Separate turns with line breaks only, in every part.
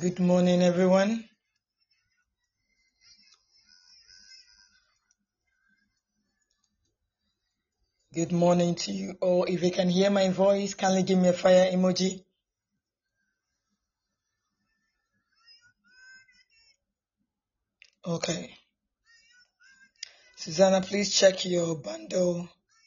Good morning, everyone. Good morning to you all. If you can hear my voice, kindly give me a fire emoji. Okay. Susanna, please check your bundle.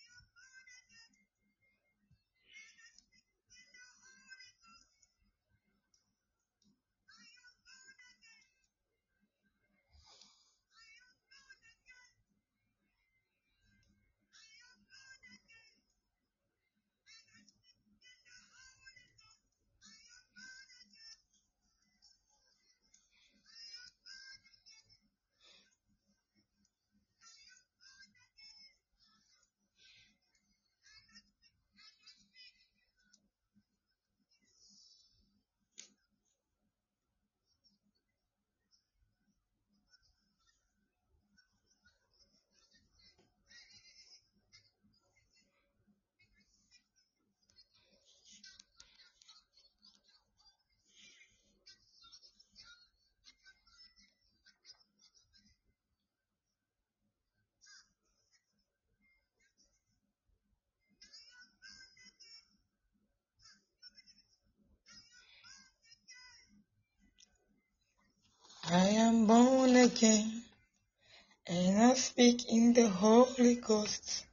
I am born again, and I speak in the Holy Ghost.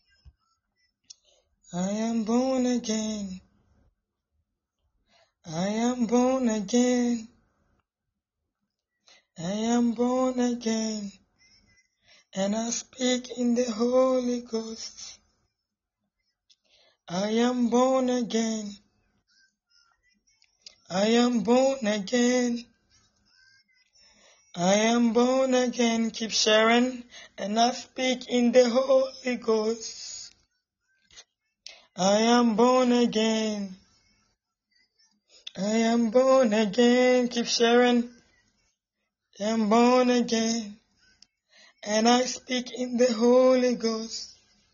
I am born again. I am born again. I am born again, and I speak in the Holy Ghost. I am born again. I am born again. I am born again. Keep sharing, and I speak in the Holy Ghost. I am born again. I am born again. Keep sharing. I am born again, and I speak in the Holy Ghost.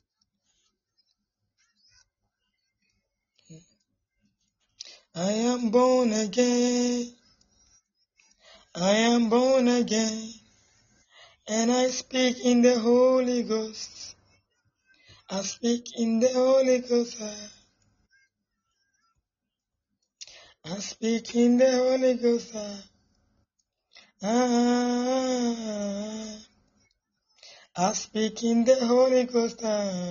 I am born again. I am born again, and I speak in the Holy Ghost. I speak in the Holy Ghost. I speak in the Holy Ghost. I speak in the Holy Ghost.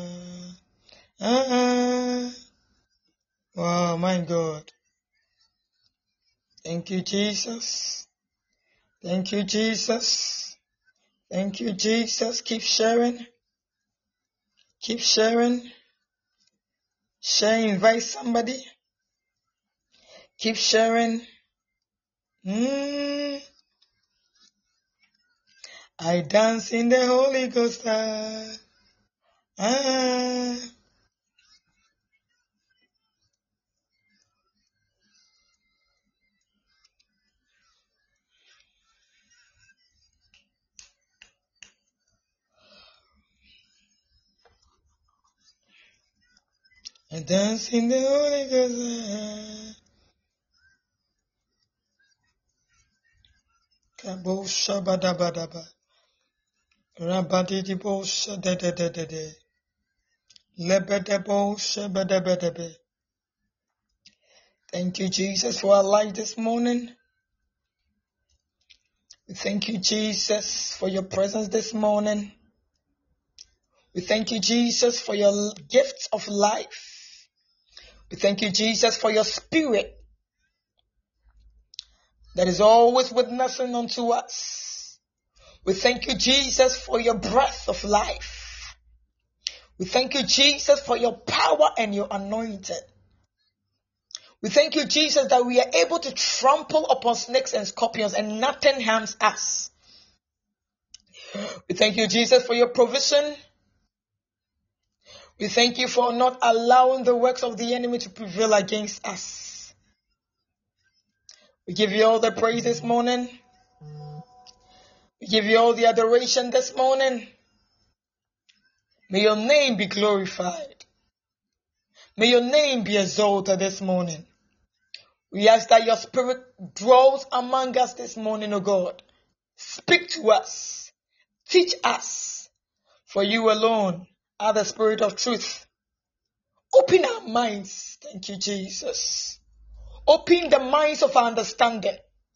Wow, my God. Thank you, Jesus. Thank you, Jesus. Thank you, Jesus. Keep sharing. Keep sharing. Share, invite somebody. Keep sharing. I dance in the Holy Ghost. I dance in the Holy Ghost. Kabosha badabadaba. Rabadidibo shadadadadade. Lebedebo shabadabadabe. Thank you, Jesus, for our life this morning. We thank you, Jesus, for your presence this morning. We thank you, Jesus, for your gift of life. We thank you, Jesus, for your spirit that is always witnessing unto us. We thank you, Jesus, for your breath of life. We thank you, Jesus, for your power and your anointing. We thank you, Jesus, that we are able to trample upon snakes and scorpions and nothing harms us. We thank you, Jesus, for your provision. We thank you for not allowing the works of the enemy to prevail against us. We give you all the praise this morning. We give you all the adoration this morning. May your name be glorified. May your name be exalted this morning. We ask that your spirit dwells among us this morning, O God. Speak to us. Teach us. For you alone are the spirit of truth. Open our minds. Thank you, Jesus. Open the minds of our understanding.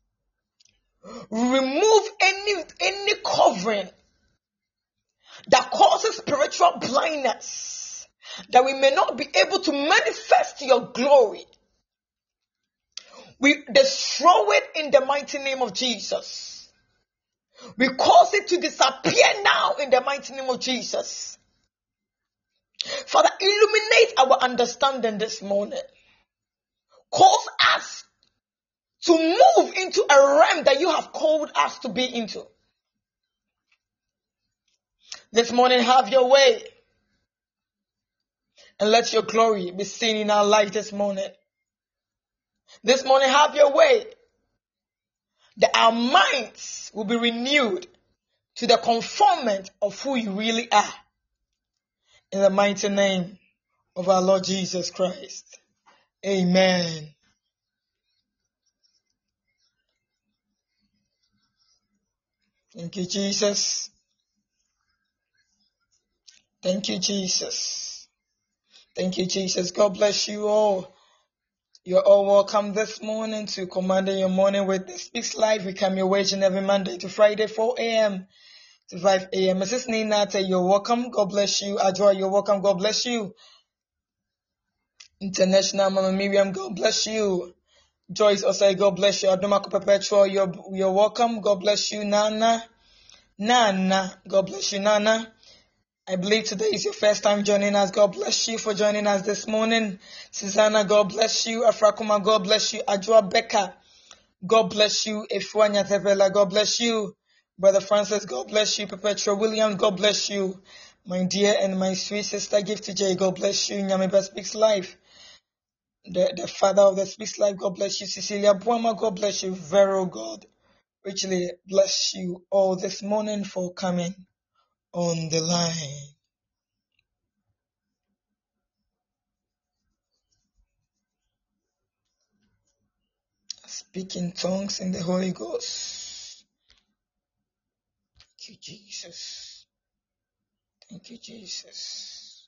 Remove any covering that causes spiritual blindness, that we may not be able to manifest your glory. We destroy it in the mighty name of Jesus. We cause it to disappear now in the mighty name of Jesus. Father, illuminate our understanding this morning. Cause us to move into a realm that you have called us to be into. This morning, have your way. And let your glory be seen in our life this morning. This morning, have your way. That our minds will be renewed to the conformment of who you really are. In the mighty name of our Lord Jesus Christ. Amen. Thank you, Jesus. Thank you, Jesus. Thank you, Jesus. God bless you all. You're all welcome this morning to Commanding Your Morning with the Speaks Live. We come your way every Monday to Friday, 4 a.m. to 5 a.m. Mrs. Ninate, you're welcome. God bless you. Adjoa, you're welcome. God bless you. International Mama Miriam, God bless you. Joyce Osai, God bless you. Adomako Perpetual, you're welcome. God bless you. Nana, God bless you, Nana. I believe today is your first time joining us. God bless you for joining us this morning. Susanna, God bless you. Afrakuma, God bless you. Adjoa Becca, God bless you. Efwanya Tevela, God bless you. Brother Francis, God bless you. Perpetua William, God bless you. My dear and my sweet sister Gift J, God bless you. Nyamiba Speaks Life. The father of the Speaks Life, God bless you. Cecilia Buama, God bless you. Vero, God richly bless you all this morning for coming on the line. Speak in tongues in the Holy Ghost. Thank you, Jesus. Thank you, Jesus.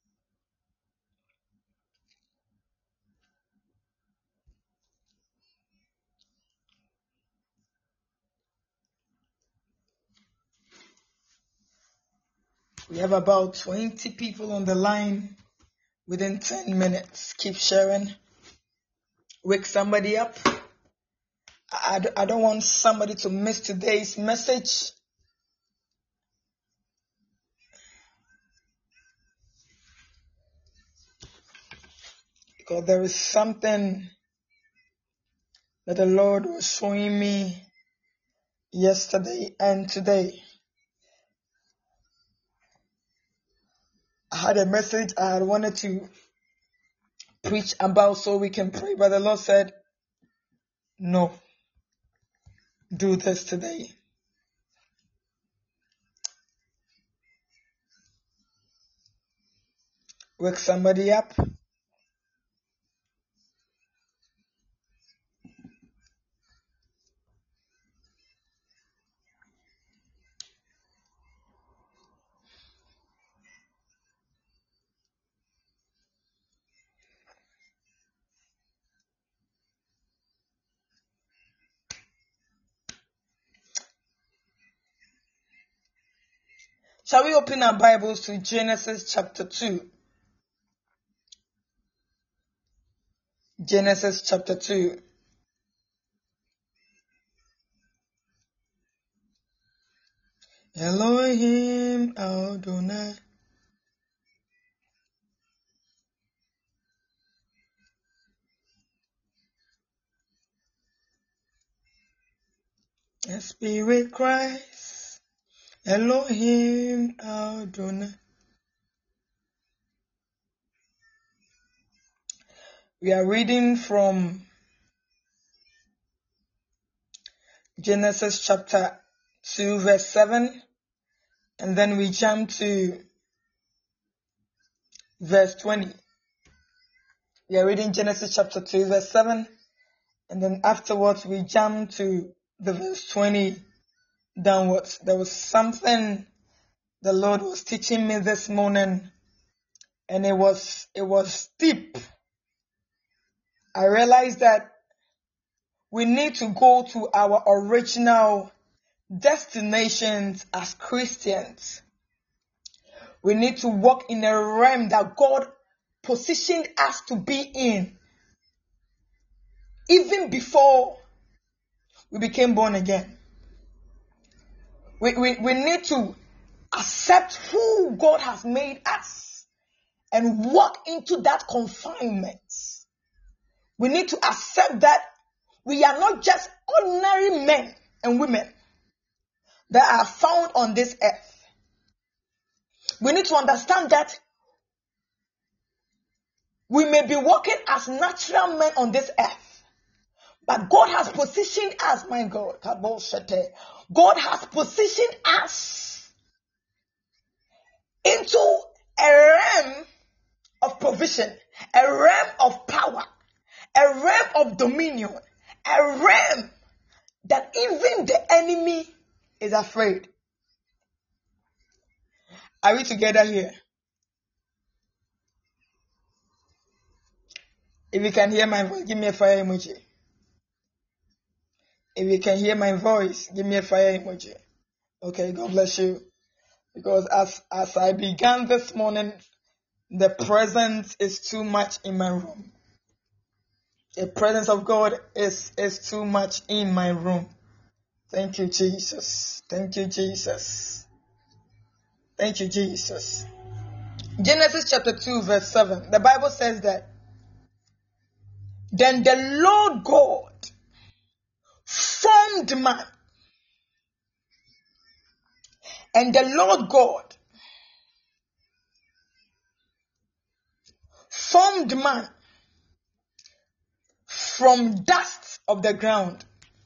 We have about 20 people on the line within 10 minutes. Keep sharing. Wake somebody up. I don't want somebody to miss today's message. Because there is something that the Lord was showing me yesterday and today. I had a message I had wanted to preach about so we can pray, but the Lord said, no, do this today. Wake somebody up. Shall we open our Bibles to Genesis chapter 2? Genesis chapter 2. Elohim Adonai. The Spirit cries. Elohim Adonai. We are reading from Genesis chapter 2 verse 7, and then we jump to verse 20. We are reading Genesis chapter 2 verse 7, And then afterwards, we jumped to the verse 20 downwards. There was something the Lord was teaching me this morning, and it was deep. I realized that we need to go to our original destinations as Christians. We need to walk in a realm that God positioned us to be in, even before we became born again. We need to accept who God has made us and walk into that confinement. We need to accept that we are not just ordinary men and women that are found on this earth. We need to understand that we may be walking as natural men on this earth, but God has positioned us, my God, God has positioned us into a realm of provision, a realm of power, a realm of dominion, a realm that even the enemy is afraid. Are we together here? If you can hear my voice, give me a fire emoji. If you can hear my voice, give me a fire emoji. Okay, God bless you. Because as I began this morning, the presence is too much in my room. The presence of God is too much in my room. Thank you, Jesus. Thank you, Jesus. Thank you, Jesus. Genesis chapter 2, verse 7. The Bible says that, then the Lord God formed man. And the Lord God formed man from dust of the ground.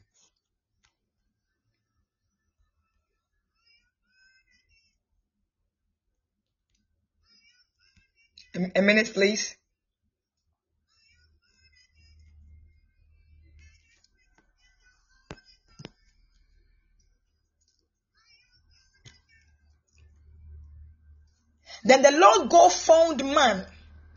A minute, please. Then the Lord God formed man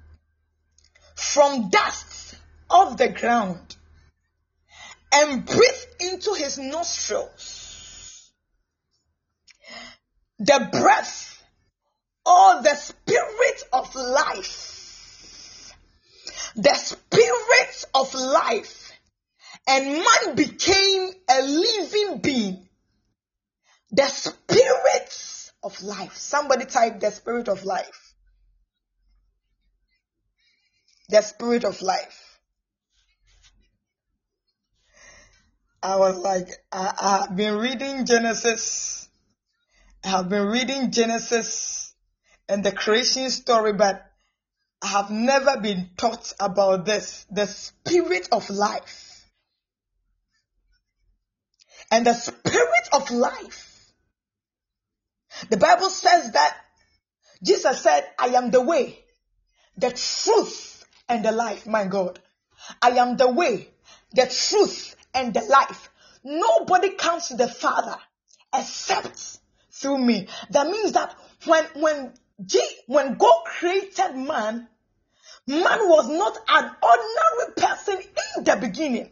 from dust of the ground and breathed into his nostrils the breath or the spirit of life. The spirit of life. And man became a living being. The spirit of life. Somebody type the spirit of life. The spirit of life. I was like, I have been reading Genesis. I have been reading Genesis and the creation story, but I have never been taught about this. The spirit of life. And the spirit of life. The Bible says that Jesus said, I am the way, the truth, and the life. My God. I am the way, the truth, and the life. Nobody comes to the Father except through me. That means that when God created man, man was not an ordinary person in the beginning.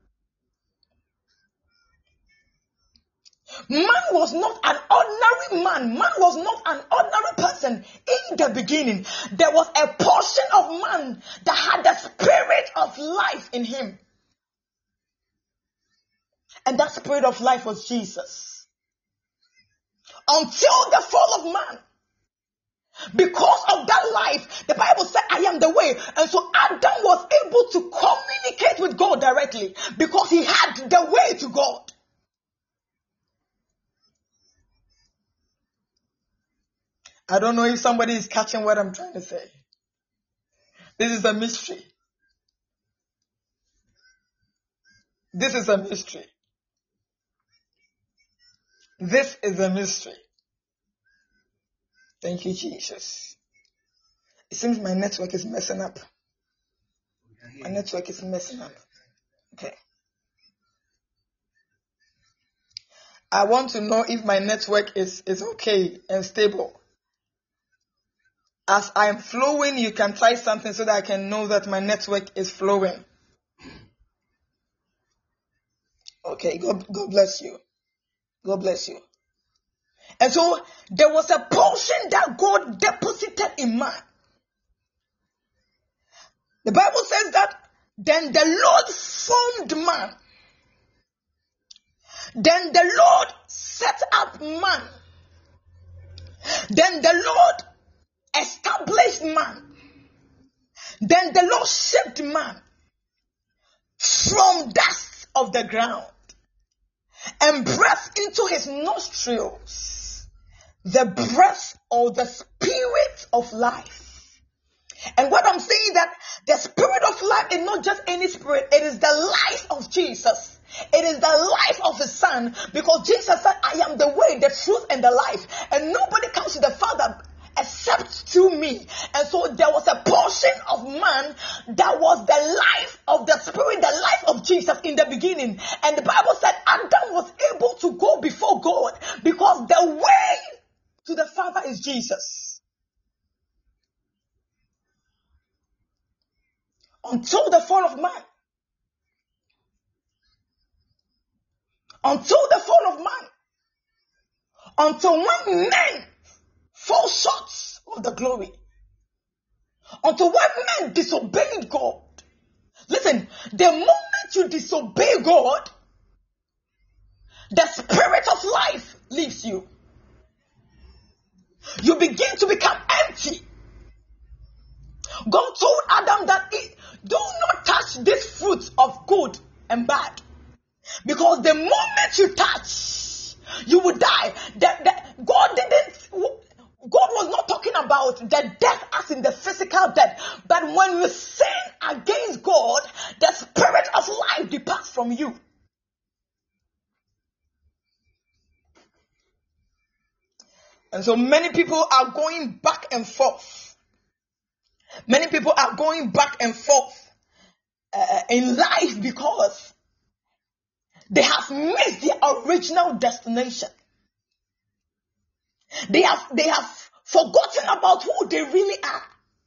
Man was not an ordinary man. Man was not an ordinary person in the beginning. There was a portion of man that had the spirit of life in him. And that spirit of life was Jesus. Until the fall of man. Because of that life, the Bible said, I am the way. And so Adam was able to communicate with God directly because he had the way to God. I don't know if somebody is catching what I'm trying to say. This is a mystery. This is a mystery. This is a mystery. Thank you, Jesus. It seems my network is messing up. My network is messing up. Okay. I want to know if my network is okay and stable. As I am flowing, you can type something so that I can know that my network is flowing. Okay, God bless you. God bless you. And so there was a portion that God deposited in man. The Bible says that then the Lord formed man. Then the Lord set up man. Then the Lord established man. Then the Lord shaped man from dust of the ground and breathed into his nostrils the breath or the spirit of life. And what I'm saying is that the spirit of life is not just any spirit, it is the life of Jesus. It is the life of his son, because Jesus said, I am the way, the truth, and the life, and nobody comes to the Father except through me. And so there was a portion of man that was the life of the spirit, the life of Jesus in the beginning. And the Bible said Adam was able to go before God because the way to the Father is Jesus. Until the fall of man. Until the fall of man. Until when men fall short of the glory. Until when men disobeyed God. Listen, the moment you disobey God, the spirit of life leaves you. You begin to become empty. God told Adam that do not touch this fruit of good and bad. Because the moment you touch, you will die. God was not talking about the death as in the physical death. But when you sin against God, the spirit of life departs from you. And so many people are going back and forth. Many people are going back and forth in life because they have missed their original destination. They have forgotten about who they really are.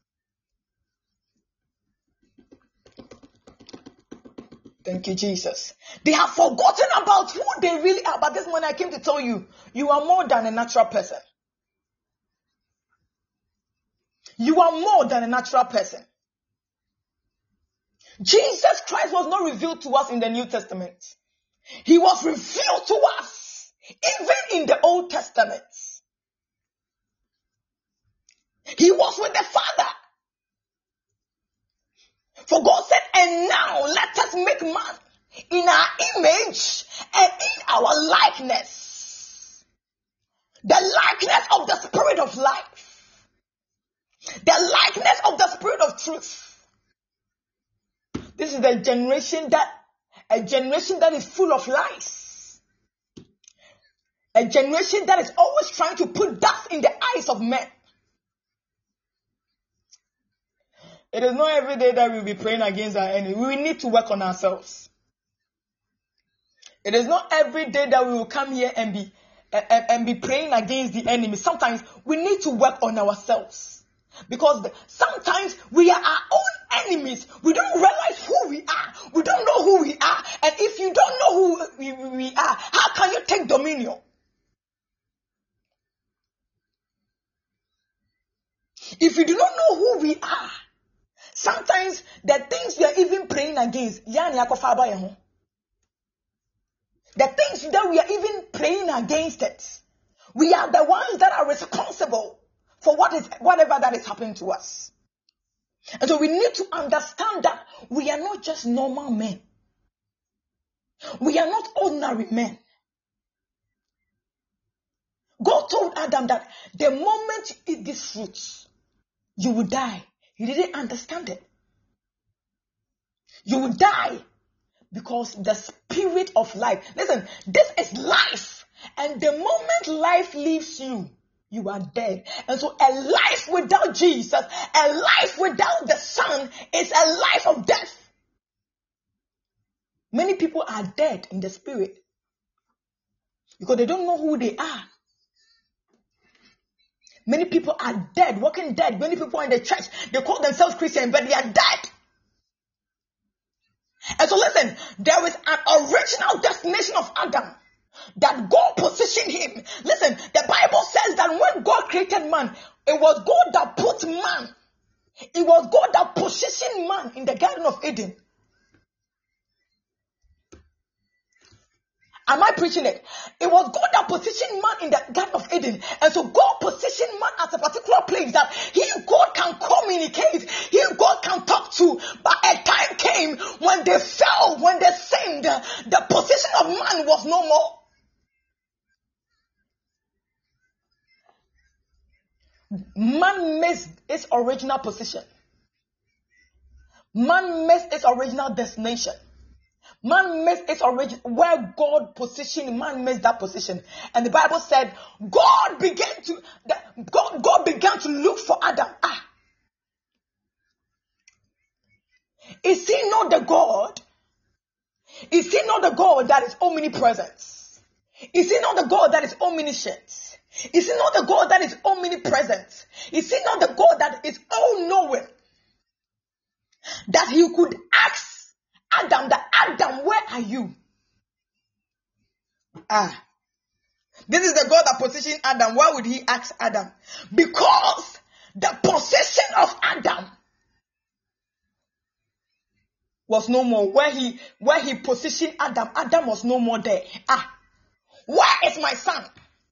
Thank you, Jesus. They have forgotten about who they really are. But this morning I came to tell you, you are more than a natural person. You are more than a natural person. Jesus Christ was not revealed to us in the New Testament. He was revealed to us even in the Old Testament. He was with the Father. For God said, and now let us make man in our image and in our likeness. The likeness of the spirit of life. The likeness of the spirit of truth. This is a generation that is full of lies. A generation that is always trying to put dust in the eyes of men. It is not every day that we'll be praying against our enemy. We need to work on ourselves. It is not every day that we will come here and be praying against the enemy. Sometimes we need to work on ourselves. Because sometimes we are our own enemies. We don't realize who we are. We don't know who we are. And if you don't know who we are, how can you take dominion? If you do not know who we are, sometimes the things we are even praying against, the things that we are even praying against it, we are the ones that are responsible for whatever that is happening to us. And so we need to understand that we are not just normal men. We are not ordinary men. God told Adam that the moment you eat this fruit, you will die. He didn't understand it. You will die because the spirit of life. Listen, this is life. And the moment life leaves you, you are dead. And so a life without Jesus, a life without the Son is a life of death. people are dead in the spirit because they don't know who they are. Many people are dead, walking dead. Many people are in the church. They call themselves Christian, but they are dead. And so listen, there is an original destination of Adam that God positioned him. Listen, the Bible says that when God created man, it was God that put man. It was God that positioned man in the Garden of Eden. Am I preaching it? It was God that positioned man in the Garden of Eden. And so God positioned man at a particular place that he, God, can communicate. He, God, can talk to. But a time came when they fell, when they sinned, the position of man was no more. Man missed its original position. Man missed its original destination. Man missed its origin, where God positioned, man missed that position. And the Bible said, God began to look for Adam. Is he not the God? Is he not the God that is omnipresent? Is he not the God that is omniscient? Is he not the God that is omnipresent? Is he not the God that is all-knowing? That he could ask Adam, Adam, where are you? This is the God that positioned Adam. Why would he ask Adam? Because the position of Adam was no more. Where he positioned Adam, Adam was no more there. Where is my son?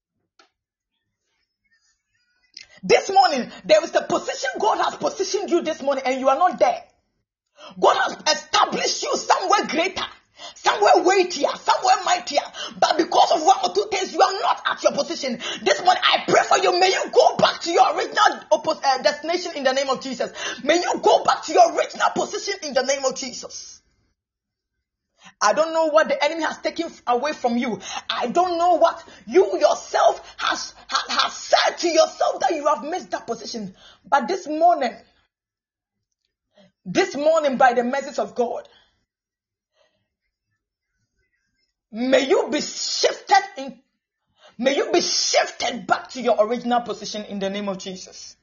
This morning, there is the position God has positioned you this morning, and you are not there. God has established you somewhere greater, somewhere weightier, somewhere mightier. But because of one or two things, you are not at your position. This morning, I pray for you. May you go back to your original destination in the name of Jesus. May you go back to your original position in the name of Jesus. I don't know what the enemy has taken away from you. I don't know what you yourself has said to yourself that you have missed that position. But this morning, by the mercies of God, may you be shifted back to your original position in the name of Jesus.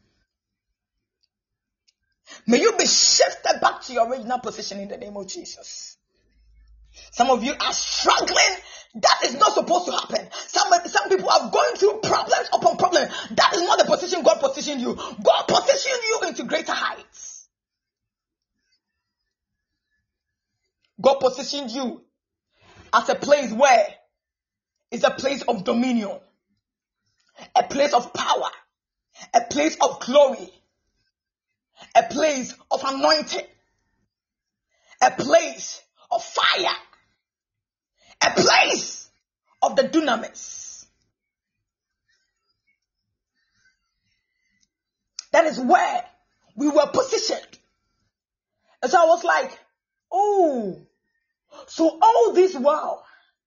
May you be shifted back to your original position in the name of Jesus. Some of you are struggling. That is not supposed to happen. Some people are going through problems upon problems. That is not the position God positioned you. God positioned you into greater heights. God positioned you as a place where it's a place of dominion, a place of power, a place of glory, a place of anointing, a place of fire, a place of the dunamis. That is where we were positioned. And so I was like, oh, so all this while,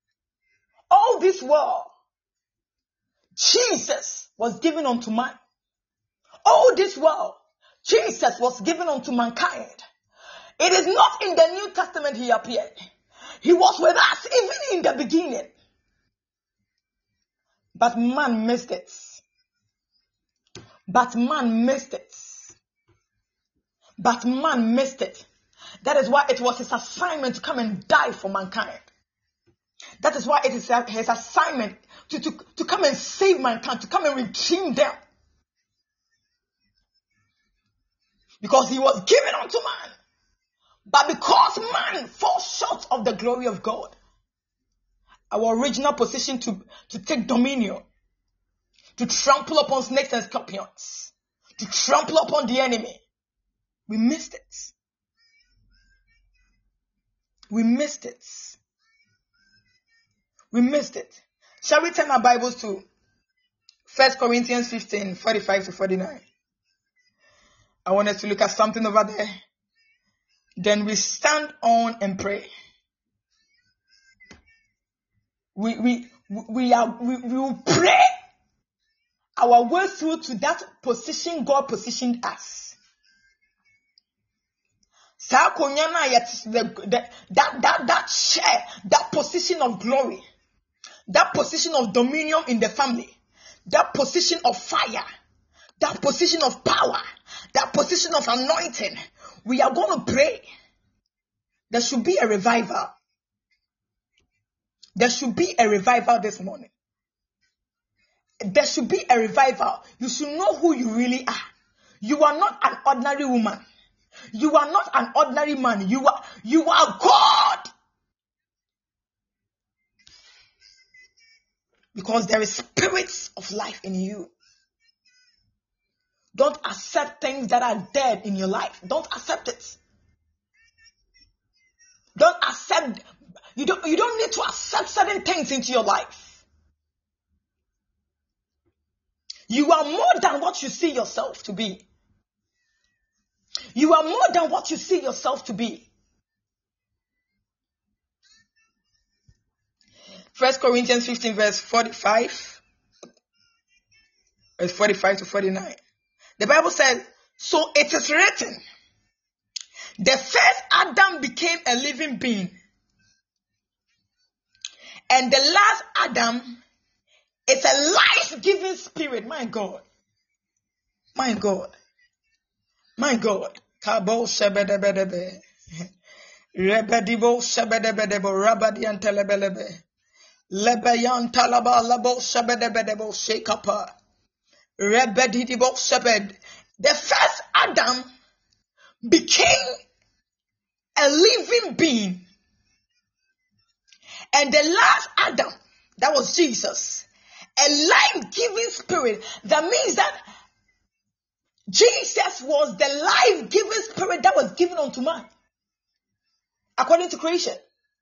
Jesus was given unto man. All this while, Jesus was given unto mankind. It is not in the New Testament he appeared. He was with us even in the beginning. But man missed it. That is why it was his assignment to come and die for mankind. That is why it is his assignment to come and save mankind, to come and redeem them. Because he was given unto man. But because man falls short of the glory of God, our original position to take dominion, to trample upon snakes and scorpions, to trample upon the enemy, we missed it. We missed it. Shall we turn our Bibles to 1 Corinthians 15, 45 to 49? I want us to look at something over there. Then we stand on and pray. We will pray our way through to that position God positioned us. That share, that position of glory, that position of dominion in the family, that position of fire, that position of power, that position of anointing. We are going to pray. There should be a revival. There should be a revival this morning. There should be a revival. You should know who you really are. You are not an ordinary woman. You are not an ordinary man. You are God. Because there is spirits of life in you. Don't accept things that are dead in your life. Don't accept it. Don't accept. You don't need to accept certain things into your life. You are more than what you see yourself to be. You are more than what you see yourself to be. 1 Corinthians 15 verse 45. Verse 45 to 49. The Bible says, so it is written, the first Adam became a living being. And the last Adam is a life-giving spirit. My God. My God. My God. Kabo shebedebedebe. Rebedibo shebedebedebo. Rabadian telebelebe. Lebeyan talaba labo shebedebedebo. Shekapa. Rebedibo shebed. The first Adam became a living being. And the last Adam, that was Jesus, a life-giving spirit. That means that Jesus was the life-giving spirit that was given unto man, according to creation.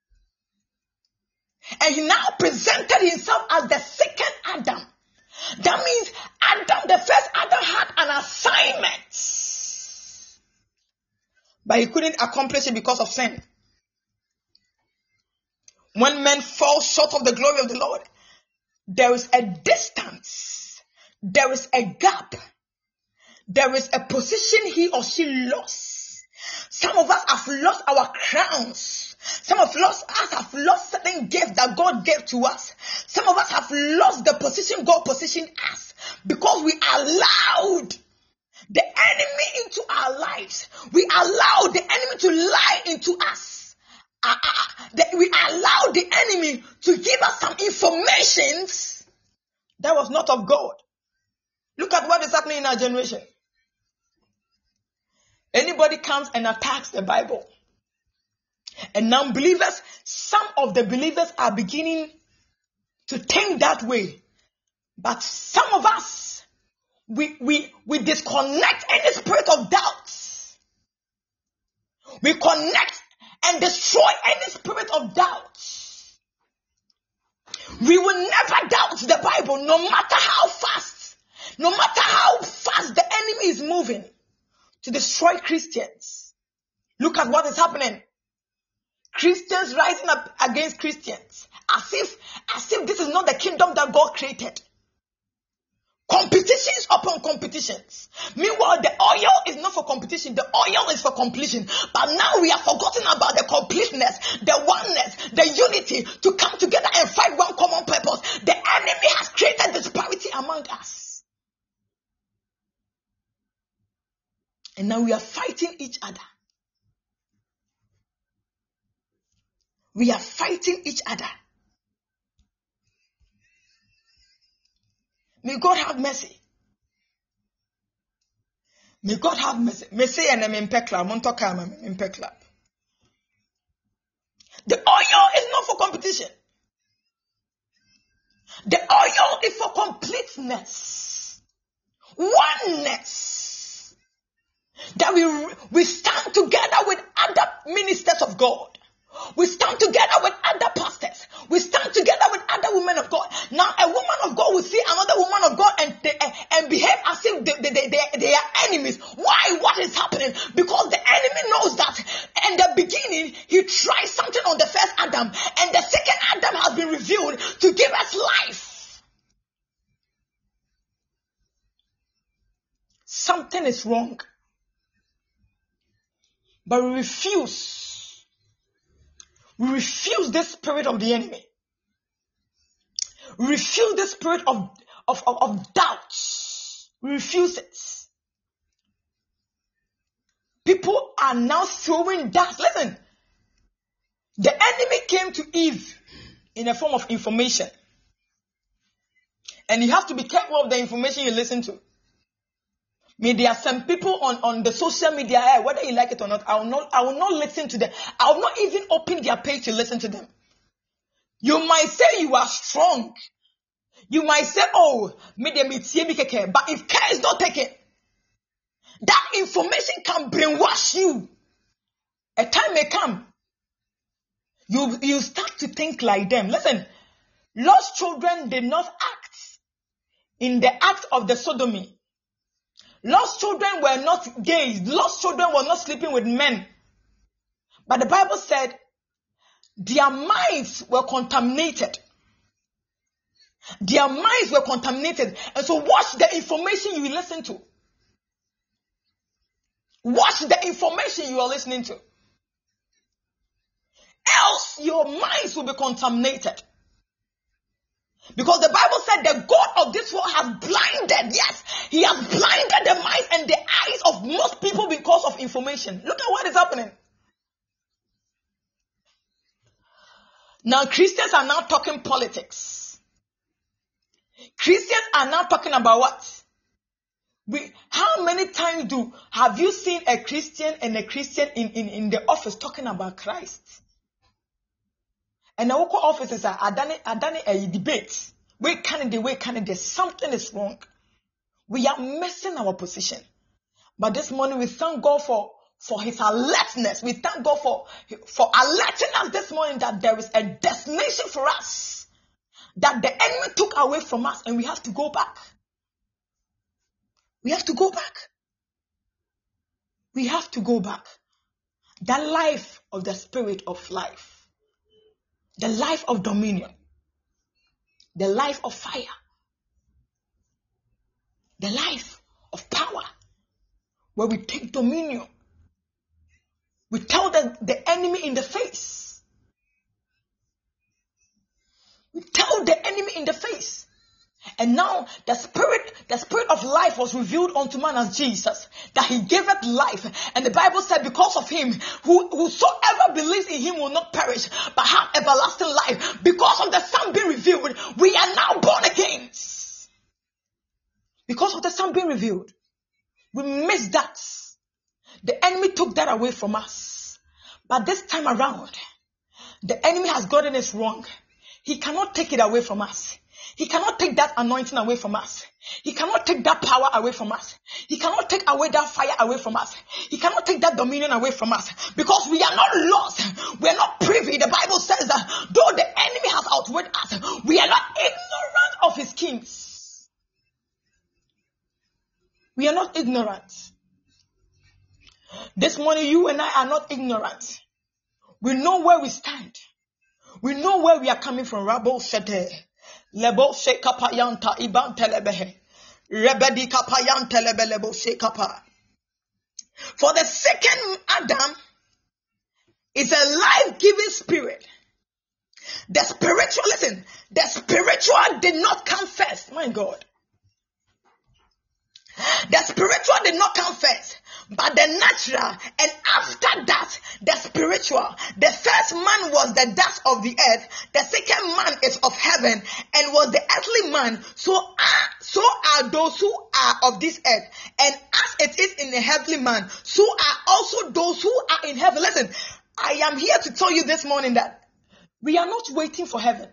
And he now presented himself as the second Adam. That means Adam, the first Adam, had an assignment, but he couldn't accomplish it because of sin. When men fall short of the glory of the Lord, there is a distance, there is a gap, there is a position he or she lost. Some of us have lost our crowns. Some of us have lost certain gifts that God gave to us. Some of us have lost the position God positioned us because we allowed the enemy into our lives. We allowed the enemy to lie into us. We allowed the enemy to give us some information that was not of God. Look at what is happening in our generation. Anybody comes and attacks the Bible. And non-believers, some of the believers are beginning to think that way. But some of us, we disconnect any spirit of doubt. We connect and destroy any spirit of doubt. We will never doubt the Bible, no matter how fast the enemy is moving to destroy Christians. Look at what is happening. Christians rising up against Christians, as if this is not the kingdom that God created. Competitions upon competitions. Meanwhile, the oil is not for competition. The oil is for completion. But now we have forgotten about the completeness, the oneness, the unity to come together and fight one common purpose. The enemy has created disparity among us. And now we are fighting each other. We are fighting each other. May God have mercy. May God have mercy. May say and I'm in pekla. The oil is not for competition. The oil is for completeness. Oneness. That we stand together with other ministers of God. We stand together with other pastors. We stand together with other women of God. Now, a woman of God will see another woman of God and behave as if they are enemies. Why? What is happening? Because the enemy knows that in the beginning, he tried something on the first Adam, and the second Adam has been revealed to give us life. Something is wrong. But we refuse. We refuse this spirit of the enemy. We refuse this spirit of doubt. We refuse it. People are now throwing darts. Listen, the enemy came to Eve in a form of information. And you have to be careful of the information you listen to. There are some people on the social media, whether you like it or not, I will not listen to them. I will not even open their page to listen to them. You might say you are strong. You might say, but if care is not taken, that information can brainwash you. A time may come. You start to think like them. Listen, lost children did not act in the act of the sodomy. Lost children were not gays. Lost children were not sleeping with men. But the Bible said their minds were contaminated. Their minds were contaminated. And so watch the information you listen to. Watch the information you are listening to. Else your minds will be contaminated. Because the Bible said the God of this world has blinded. Yes, he has blinded the minds and the eyes of most people because of information. Look at what is happening. Now Christians are now talking politics. Christians are now talking about what? How many times have you seen a Christian and a Christian in the office talking about Christ? And the local offices are done a debate. We can't. Something is wrong. We are missing our position. But this morning we thank God for his alertness. We thank God for alerting us this morning that there is a destination for us that the enemy took away from us, and we have to go back. We have to go back. We have to go back. The life of the spirit of life. The life of dominion. The life of fire. The life of power. Where we take dominion. We tell the enemy in the face. We tell the enemy in the face. And now the spirit of life was revealed unto man as Jesus, that he giveth life. And the Bible said, because of him, whosoever believes in him will not perish, but have everlasting life. Because of the Son being revealed, we are now born again. Because of the Son being revealed, we missed that. The enemy took that away from us. But this time around, the enemy has gotten us wrong. He cannot take it away from us. He cannot take that anointing away from us. He cannot take that power away from us. He cannot take away that fire away from us. He cannot take that dominion away from us. Because we are not lost. We are not privy. The Bible says that though the enemy has outwitted us, we are not ignorant of his schemes. We are not ignorant. This morning, you and I are not ignorant. We know where we stand. We know where we are coming from. Rabo Shete. Lebo se kapayanta iban telebehe. Rebedi kapayanta lebelebo se kapa. For the second Adam is a life-giving spirit. The spiritual did not come first. My God. The spiritual did not come first, but the natural, and after that, the spiritual. The first man was the dust of the earth, the second man is of heaven, and was the earthly man. So are those who are of this earth, and as it is in the heavenly man, so are also those who are in heaven. Listen, I am here to tell you this morning that we are not waiting for heaven.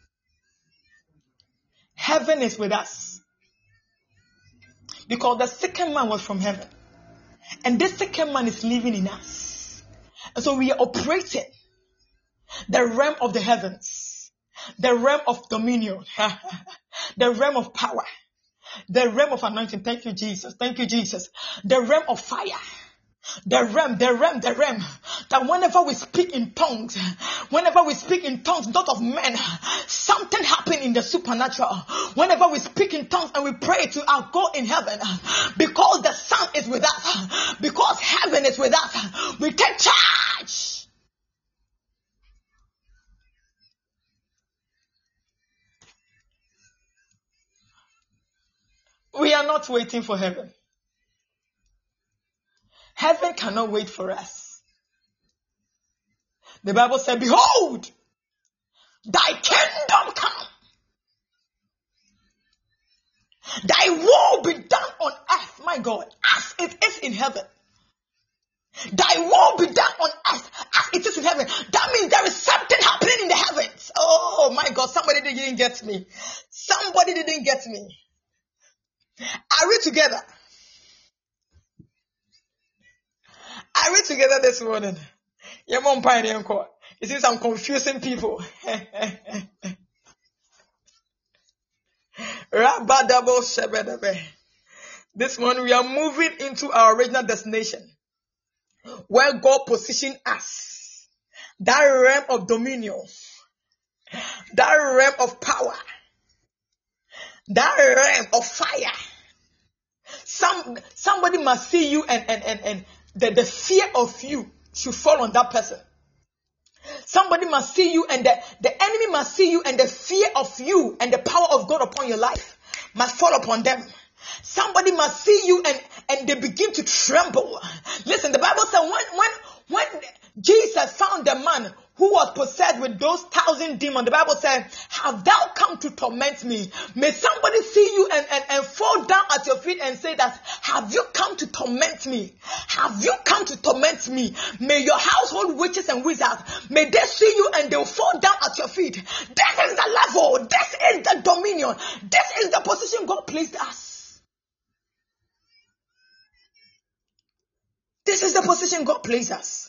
Heaven is with us. Because the second man was from heaven. And this second man is living in us. And so we are operating the realm of the heavens. The realm of dominion. The realm of power. The realm of anointing. Thank you, Jesus. Thank you, Jesus. The realm of fire. The realm, that whenever we speak in tongues, not of men, something happen in the supernatural. Whenever we speak in tongues and we pray to our God in heaven, because the Son is with us, because heaven is with us, we take charge. We are not waiting for heaven. Heaven cannot wait for us. The Bible said, behold, thy kingdom come. Thy will be done on earth, my God, as it is in heaven. Thy will be done on earth as it is in heaven. That means there is something happening in the heavens. Oh my God, somebody didn't get me. Somebody didn't get me. Are we together? Are we together this morning? You see some confusing people. This morning we are moving into our original destination, where God positioned us. That realm of dominion, that realm of power, that realm of fire. Somebody must see you and the fear of you should fall on that person. Somebody must see you and the enemy must see you and the fear of you and the power of God upon your life must fall upon them. Somebody must see you and they begin to tremble. Listen, the Bible says when Jesus found the man who was possessed with those 1,000 demons, the Bible said, have thou come to torment me? May somebody see you and fall down at your feet and say that, have you come to torment me? Have you come to torment me? May your household witches and wizards, may they see you and they'll fall down at your feet. This is the level. This is the dominion. This is the position God placed us. This is the position God placed us.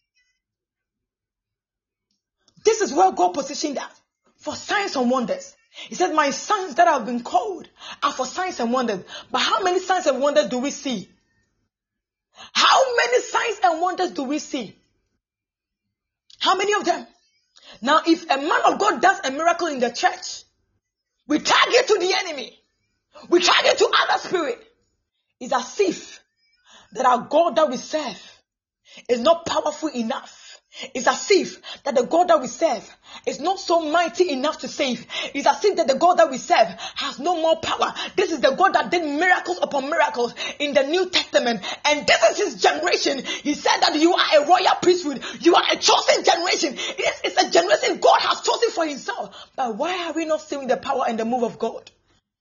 This is where God positioned us for signs and wonders. He said, my sons that have been called are for signs and wonders. But how many signs and wonders do we see? How many signs and wonders do we see? How many of them? Now, if a man of God does a miracle in the church, we tag it to the enemy. We tag it to other spirit. It's as if that our God that we serve is not powerful enough. It's as if that the God that we serve is not so mighty enough to save. It's as if that the God that we serve has no more power. This is the God that did miracles upon miracles in the New Testament. And this is his generation. He said that you are a royal priesthood. You are a chosen generation. It's a generation God has chosen for himself. But why are we not seeing the power and the move of God?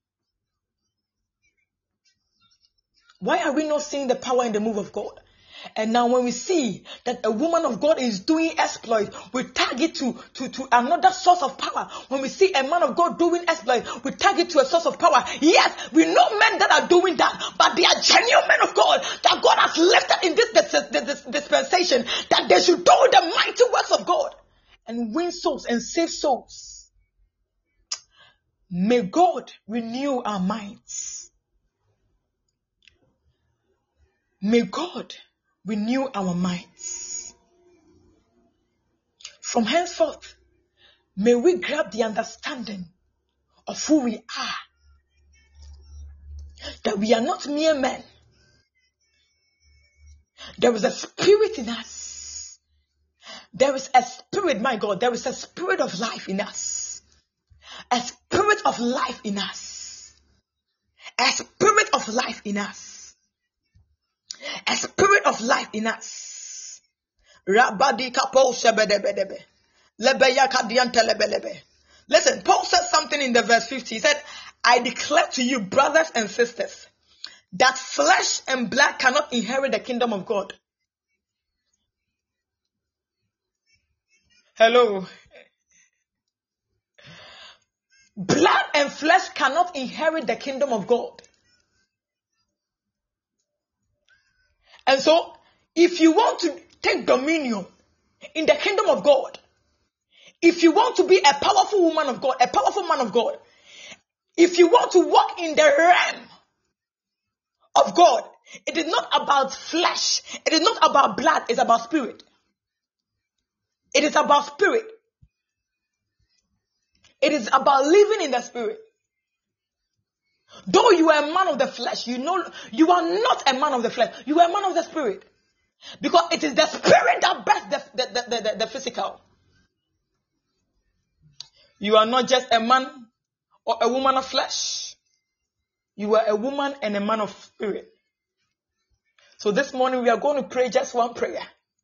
Why are we not seeing the power and the move of God? And now when we see that a woman of God is doing exploit, we tag it to another source of power. When we see a man of God doing exploit, we tag it to a source of power. Yes, we know men that are doing that, but they are genuine men of God that God has lifted in this dispensation, that they should do the mighty works of God and win souls and save souls. May God renew our minds. May God renew our minds. From henceforth, may we grab the understanding of who we are. That we are not mere men. There is a spirit in us. There is a spirit, my God, there is a spirit of life in us. A spirit of life in us. A spirit of life in us. A spirit of life in us. Listen, Paul said something in the verse 50. He said, I declare to you, brothers and sisters, that flesh and blood cannot inherit the kingdom of God. Hello. Blood and flesh cannot inherit the kingdom of God. And so, if you want to take dominion in the kingdom of God, if you want to be a powerful woman of God, a powerful man of God, if you want to walk in the realm of God, It is not about flesh. It is not about blood. It's about spirit. It is about spirit. It is about living in the spirit. Though you are a man of the flesh, you know you are not a man of the flesh. You are a man of the spirit. Because it is the spirit that bears the physical. You are not just a man or a woman of flesh. You are a woman and a man of spirit. So this morning we are going to pray just one prayer.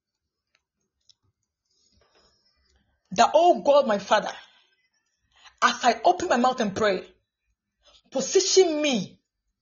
That, oh God, my Father, as I open my mouth and pray, position me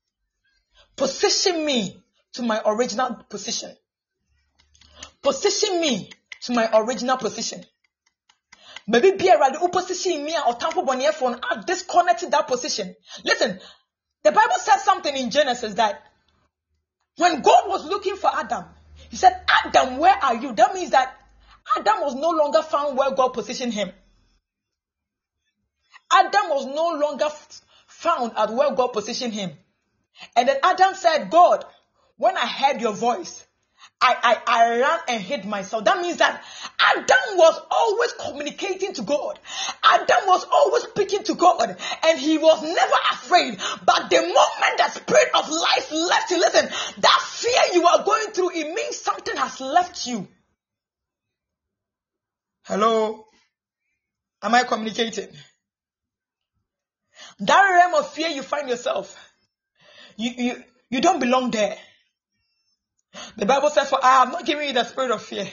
to my original position. Position me to my original position. Maybe be around the position me or tampo bonnier phone. I've disconnected that position. Listen, the Bible says something in Genesis that when God was looking for Adam, he said, Adam, where are you? That means that Adam was no longer found where God positioned him. Adam was no longer found at where God positioned him. And then Adam said, God, when I heard your voice, I ran and hid myself. That means that Adam was always communicating to God. Adam was always speaking to God. And he was never afraid. But the moment the spirit of life left you, listen, that fear you are going through, it means something has left you. Hello? Am I communicating? That realm of fear you find yourself, you don't belong there. The Bible says, for I have not given you the spirit of fear.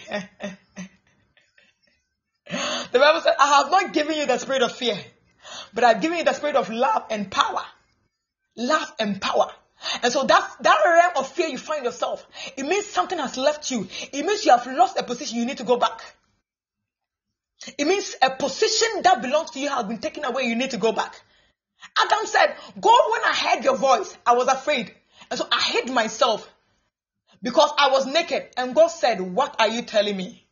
The Bible says, I have not given you the spirit of fear, but I've given you the spirit of love and power. Love and power. And so that realm of fear you find yourself, it means something has left you. It means you have lost a position, you need to go back. It means a position that belongs to you has been taken away, you need to go back. Adam said, God, when I heard your voice, I was afraid. And so I hid myself because I was naked. And God said, what are you telling me?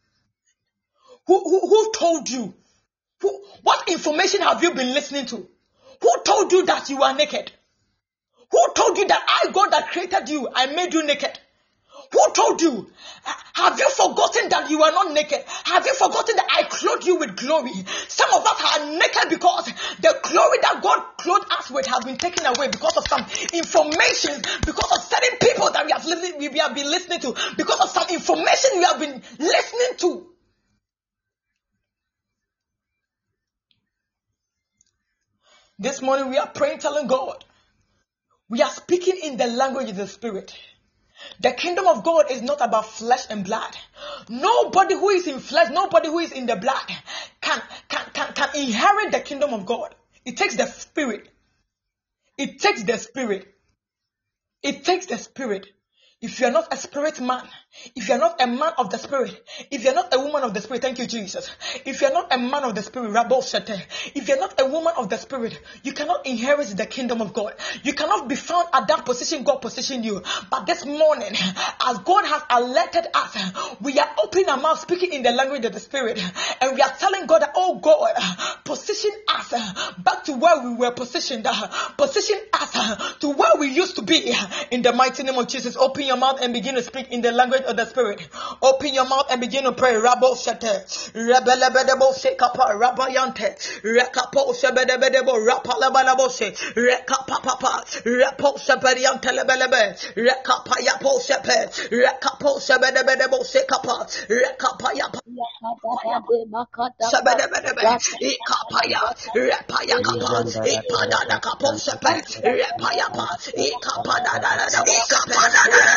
Who told you? What information have you been listening to? Who told you that you are naked? Who told you that I, God that created you, I made you naked? Who told you? Have you forgotten that you are not naked? Have you forgotten that I clothed you with glory? Some of us are naked because the glory that God clothed us with has been taken away because of some information, because of certain people that we have been listening to, because of some information we have been listening to. This morning we are praying, telling God, we are speaking in the language of the Spirit. The kingdom of God is not about flesh and blood. Nobody who is in flesh, nobody who is in the blood can inherit the kingdom of God. It takes the Spirit. It takes the Spirit. It takes the Spirit. If you are not a spirit man, if you are not a man of the Spirit, if you are not a woman of the Spirit, thank you, Jesus. If you are not a man of the Spirit, if you are not a woman of the Spirit, you cannot inherit the kingdom of God. You cannot be found at that position God positioned you. But this morning, as God has alerted us, we are opening our mouth, speaking in the language of the Spirit, and we are telling God that, oh God, position us back to where we were positioned, position us to where we used to be, in the mighty name of Jesus. Open your mouth and begin to speak in the language of the Spirit. Open your mouth and begin to pray. Rabo shete, rebelebedebo shekapa, rabayante, rekapo shebedebedebo, rapalabalabo she, rekapapapa, repo shebediante lebelebe, rekapayapo shepe, rekapo shebedebedebo shekapa, rekapayapa. Shebedebedebe, ikapaya, repaya kapa, ipadada kapo shepe, repayapa, ikapadada, ikapadada.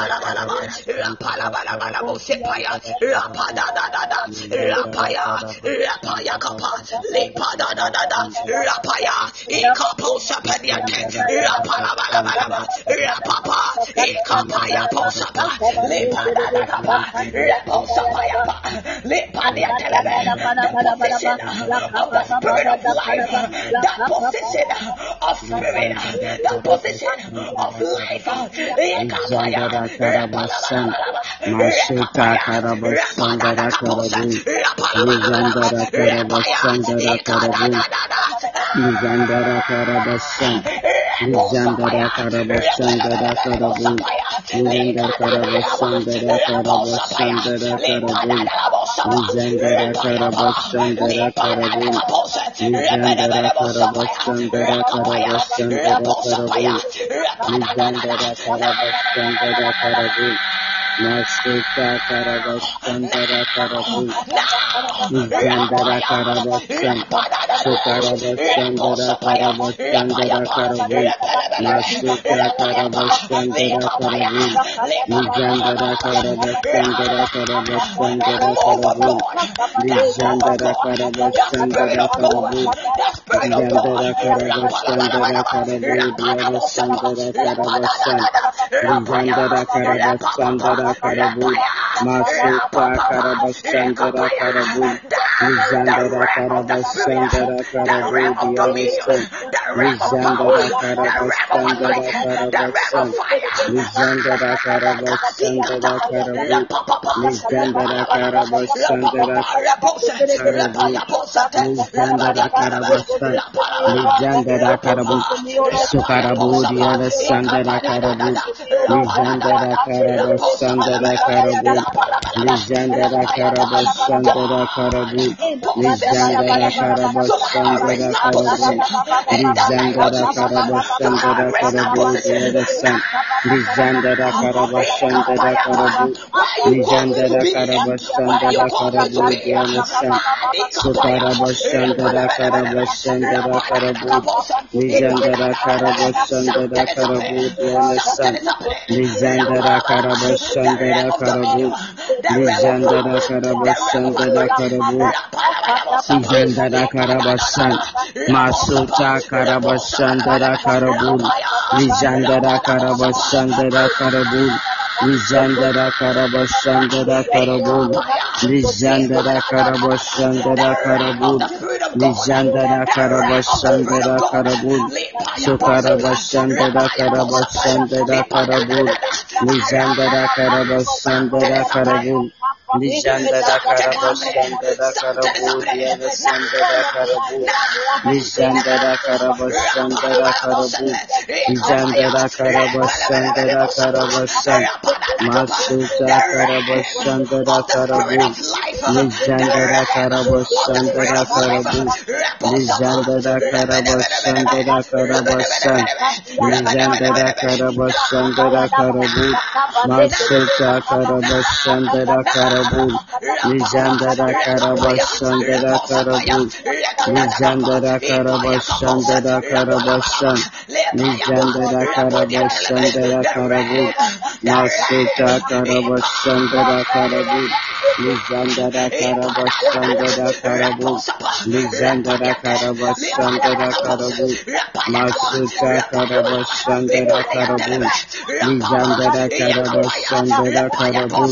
Rapaya kapa lepada rapaya ikapo sapediate rapala rapapa ikapaya posapa lepada kapa raposapaya lepada position of the spirit of life, that position of spirit, that position of life.
Zandara Karabasan, Mashita Karabasan, Dara Karabu, Zandara Karabasan, Dara Karabu, Zandara Karabasan, Lijandara Karabashandara Karabun, Lijandara Karabashandara Karabashandara Karabun, Lijandara Karabashandara Karabun, Lijandara Karabashandara Karabashandara Karabun, Lijandara Karabashandara Karabun, Masuka Karabashandara Karabun, Lijandara Karabashan, Sukarabashandara Karabashandara Karabun, Masuka Karabashandara Karabun, Lijandara Karabashandara Karabashandara Karabun, Lijandara Karabashandara Karabun, Lijandara Karabashandara Karabun, Diarasandara Karabashan, Lijandara Karabashandara Karabun, Masuka Karabashandara Karabun, Lijandara Karabashandara Karabun, Diarasan, Lijandara Karabashandara Karabasan, Lijandara Karabashandara Karabun, Lijandara Karabashandara Karabun, Lijandara Karabasan, Lijandara Karabun, Sukarabu, Diarasandara Karabun, Lijandara Karabashandara Karabun, Lijandara Karabashandara Karabun, Lijandara Karabashandara Karabun, Lijandara Karabashandara Karabun, Diarasan, Lijandara Karabashandara Karabun, Lijandara Karabashandara Karabun, Diarasan, Sukarabashandara Karabashandara Karabun, Lijandara Karabashandara Karabun, Diarasan, Lijandara Karabashandara Karabun, Lijandara Karabashandara Karabun, Lijandara Karabasan, Masuta Karabashandara Karabun, Lijandara Karabashandara Karabun, Lijandara Karabashandara Karabun, Lijandara Karabashandara Karabun, Lijandara Karabashandara Karabun, Sukarabashandara Karabashandara Karabun, Lijandara Karabashandara Karabun, Lijandara Karabashandara Karabun, Diarasandara Karabun, Lijandara Karabashandara Karabun, Lijandara Karabashandara Karabasan, Masuta Karabashandara Karabun, Lijandara Karabashandara Karabun, Lijandara Karabashandara Karabasan, Lijandara Karabashandara Karabun, Masuta Karabashandara Karabun, Lijandara Karabashandara Karabun, Lijandara Karabashandara Karabasan, Lijandara Karabashandara Karabun, Masuta Karabashandara Karabun, Lijandara Karabashandara Karabun, Lijandara Karabashandara Karabun, Masuta Karabashandara Karabun, Lijandara Karabashandara Karabun,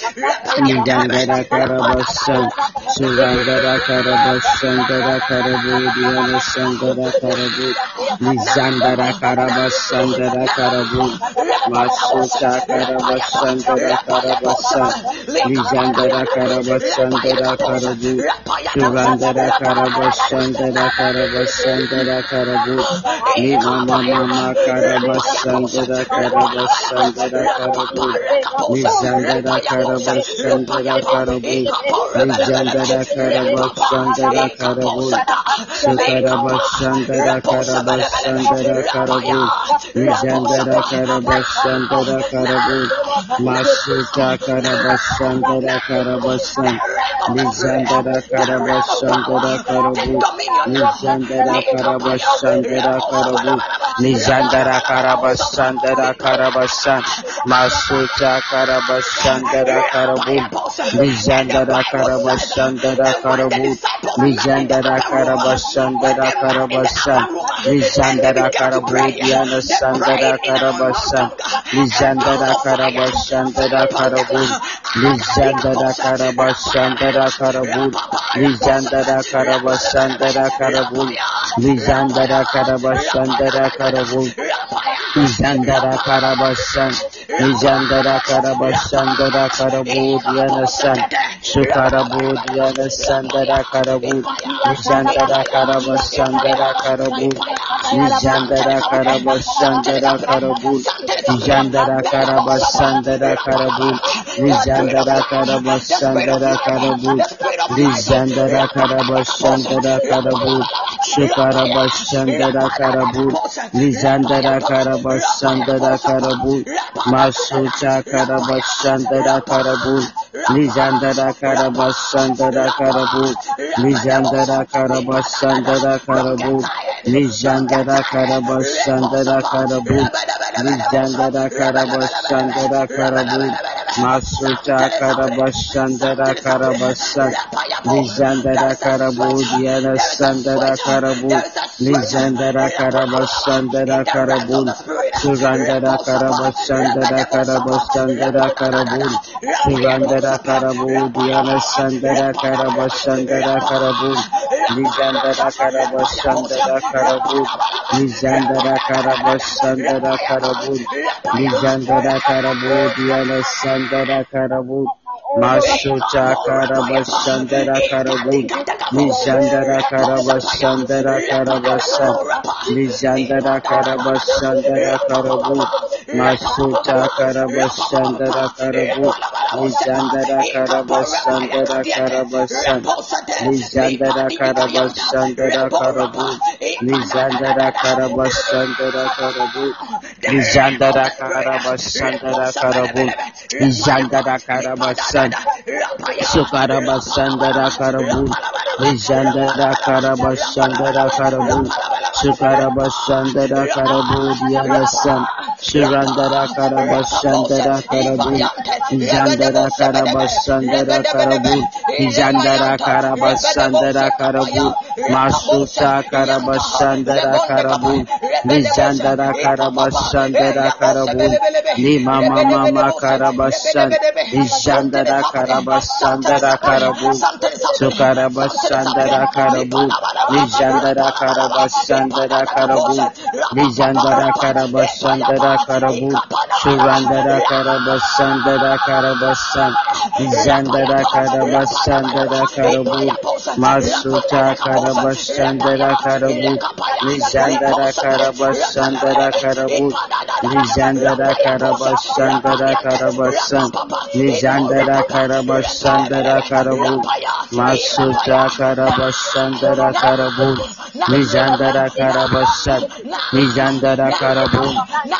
Lijandara Karabasan, Surandara Karabashandara Karabun, Diarasandara Karabun, Lijandara Karabashandara Karabun, Masuta Karabashandara Karabasan, Lijandara Karabashandara Karabun, Surandara Karabashandara Karabashandara Karabun, Mama Karabashandara Karabashandara Karabun, Lijandara Karabashandara Karabun, Lijandara Karabashandara Karabun, Sukarabashandara Karabashandara Karabun, Lijandara Karabashandara Karabun, Masuta Karabashandara Karabasan, Lijandara Karabashandara Karabun, Lijandara Karabashandara Karabun, Lijandara Karabashandara Karabasan, Masuta Karabashandara Karabun, Lijandara Karabashandara Karabun, Lijandara Karabashandara Karabasan, Lijandara Karabudiana Sandara Karabasan, Lijandara Karabashandara Karabun, Lijandara Karabashandara Karabun, Lijandara Karabashandara Karabun, Lijandara Karabashandara Karabun, Lijandara Karabasan, Nijandara Karabashandara Karabu Diana San Sukarabu Diana Sandara Karabu Nijandara Karabashandara Karabu Nijandara Karabashandara Karabu Nijandara Karabashandara Karabu Nijandara Karabashandara Karabu Nijandara Karabashandara Karabu Sukarabashandara Karabu Nijandara Karabashandara Karabu Masucha Karabashandara Karabu Nijandara Karabashandara Karabu Nijandara Karabashandara Karabu Nijandara Karabashandara Karabu Nijandara Karabashandara Karabu Masucha Karabashandara Karabasan Nijandara Karabu Diana Sandara Karabu Nijandara Karabashandara Karabu Surandara Karabashandara Karabashandara Karabu Surandara Karabu Diana Sandara Karabashandara Karabu Nijandara Karabashandara Karabu Nijandara Karabashandara Karabu Nijandara Karabu Diana Sandara Karabu Masucha Karabashandara Karabu Nijandara Karabashandara Karabasan Nijandara Karabashandara Karabu Masucha Karabashandara Karabu Nijandara Karabashandara Karabasan Nijandara Karabashandara Karabu Nijandara Karabashandara Karabu Nijandara Karabashandara Karabu Nijandara Karabasan Sukarabashandara Karabu Nijandara Karabashandara Karabu Sukarabashandara Karabu Dianasan Surandara Karabashandara Karabu Nijandara Karabashandara Karabu Nijandara Karabashandara Karabu Masuta Karabashandara Karabu Nijandara Karabashandara Karabu Nima Mama Karabasan Nijandara Karabashandara Karabu Sukarabashandara Karabu Nijandara Karabashandara Karabu Nijandara Karabashandara Karabu Surandara Karabashandara Karabasan Nijandara Karabashandara Karabu Masuta Karabashandara Karabu Nijandara Karabashandara Karabu Nijandara Karabashandara Karabasan Nijandara Karabashandara Karabu Masuta Karabashandara Karabu Nijandara Karabasan Nijandara Karabu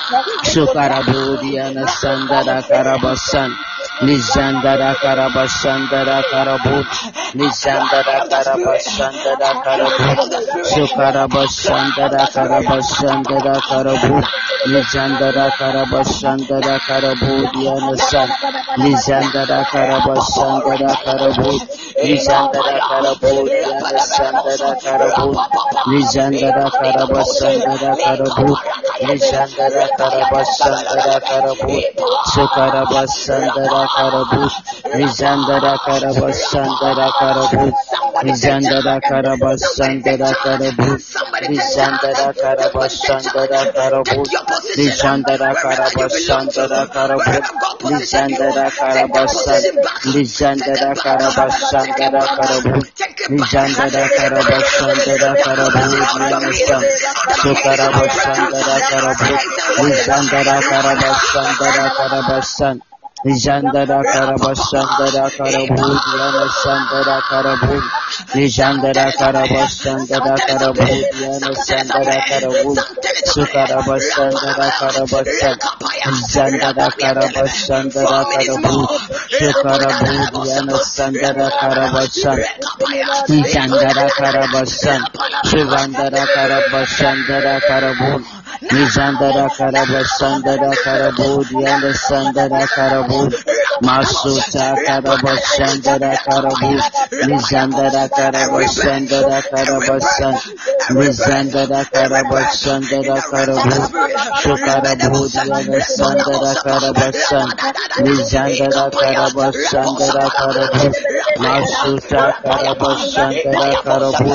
Sukarabu Diana Sandara Karabasan Nijandara Karabashandara Karabu Nijandara Karabashandara Karabu Sukarabashandara Karabashandara Karabu Nijandara Karabashandara Karabu Diana San Nijandara Karabashandara Karabu Nijandara Karabu Diana Sandara Karabu Nijandara Karabashandara Karabu Nijandara Karabashandara Karabu Sukarabashandara Karabu Nijandara Karabashandara Karabu Nijandara Karabashandara Karabu Nijandara Karabashandara Karabu Nijandara Karabashandara Karabu Nijandara Karabasan Nijandara Karabashandara Karabu Nijandara Karabashandara Karabu Niyanasan Sukarabashandara Karabu Nijandara Karabashandara Karabasan Nijandara Karabashandara Karabu Niyanasan Karabu Nijandara Karabashandara Karabu Niyanasan Karabu Sukarabashandara Karabasan Nijandara Karabashandara Karabu Sukarabu Niyanasan Karabasan Nijandara Karabasan Shivandara Karabashandara Karabu Nijandara Karabashandara Karabu Niyanasan Karabu Masuta Karabashandara Karabu Nijandara Karabashandara Karabasan Nijandara Karabashandara Karabu Sukarabu Niyanasan Karabasan Nijandara Karabashandara Karabu Masuta Karabashandara Karabu